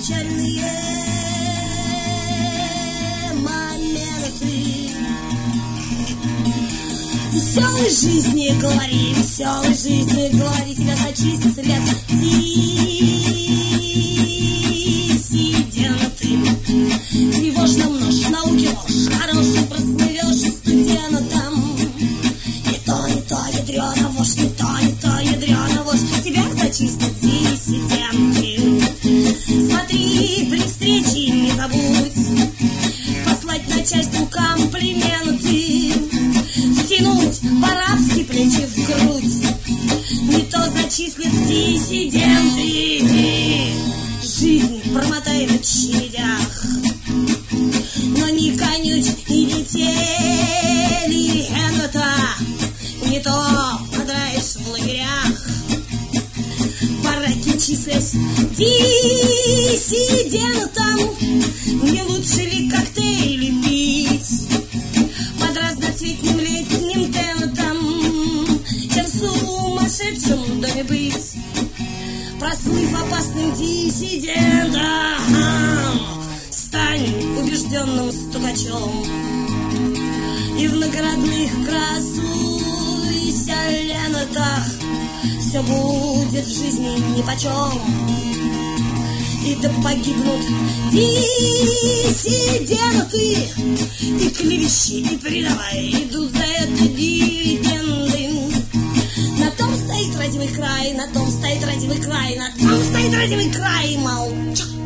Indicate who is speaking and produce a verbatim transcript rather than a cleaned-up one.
Speaker 1: печальные моменты. Веселой жизни говори, веселой жизни говори, тебя зачистит след диссиденты. Тревожно множь, науки ложь, хороший прослывешь студентом. Не то, не то, ядрёна вошь, не то, не то, ядрёна вошь, тебя зачистят диссиденты. Смотри, при встрече не забудь послать начальству комплименты, втянуть по-рабски плечи в грудь, не то зачислят диссиденты. Жизнь промотай в очередях, но не конють и не телегента, не то подраешь в лагерях. Бараки числясь диссидентом, не лучше ли коктейли пить под разноцветным летним тентом, чем в сумасшедшем доме быть? Прослыв опасным диссидентом, стань убежденным стукачом и в наградных красуйся лентах. Все будет в жизни нипочем, и да погибнут диссиденты, и клевещи, и предавай, идут за это дивиденды. На том стоит родимый край, на том стоит родимый край, на том стоит родимый край, молчок.